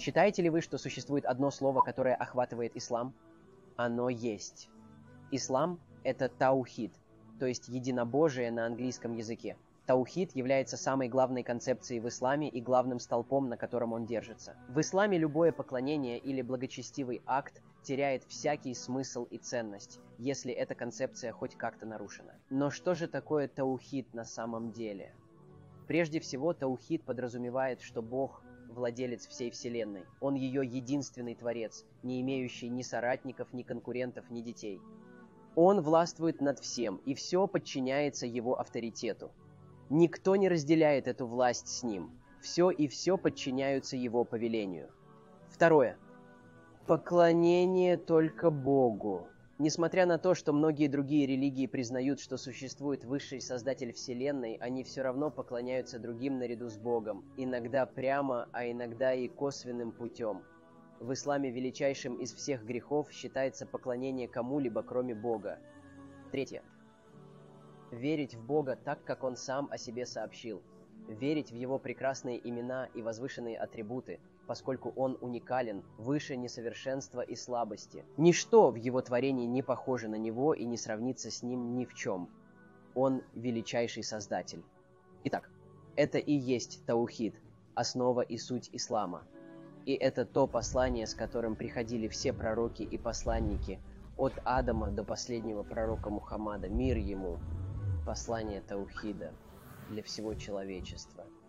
Считаете ли вы, что существует одно слово, которое охватывает ислам? Оно есть. Ислам – это таухид, то есть единобожие на английском языке. Таухид является самой главной концепцией в исламе и главным столпом, на котором он держится. В исламе любое поклонение или благочестивый акт теряет всякий смысл и ценность, если эта концепция хоть как-то нарушена. Но что же такое таухид на самом деле? Прежде всего, таухид подразумевает, что Бог – владелец всей Вселенной. Он ее единственный творец, не имеющий ни соратников, ни конкурентов, ни детей. Он властвует над всем, и все подчиняется его авторитету. Никто не разделяет эту власть с ним. Все и все подчиняются его повелению. Второе. Поклонение только Богу. Несмотря на то, что многие другие религии признают, что существует высший создатель Вселенной, они все равно поклоняются другим наряду с Богом, иногда прямо, а иногда и косвенным путем. В исламе величайшим из всех грехов считается поклонение кому-либо, кроме Бога. Третье. Верить в Бога так, как Он сам о себе сообщил. Верить в Его прекрасные имена и возвышенные атрибуты, поскольку Он уникален, выше несовершенства и слабости. Ничто в Его творении не похоже на Него и не сравнится с Ним ни в чем. Он величайший Создатель. Итак, это и есть таухид, основа и суть ислама. И это то послание, с которым приходили все пророки и посланники, от Адама до последнего пророка Мухаммада, мир ему, послание таухида для всего человечества.